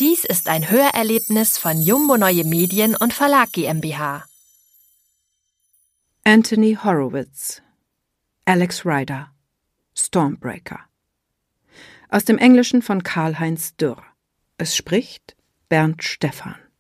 Dies ist ein Hörerlebnis von Jumbo Neue Medien und Verlag GmbH. Anthony Horowitz, Alex Rider, Stormbreaker. Aus dem Englischen von Karl-Heinz Dürr. Es spricht Bernd Stephan.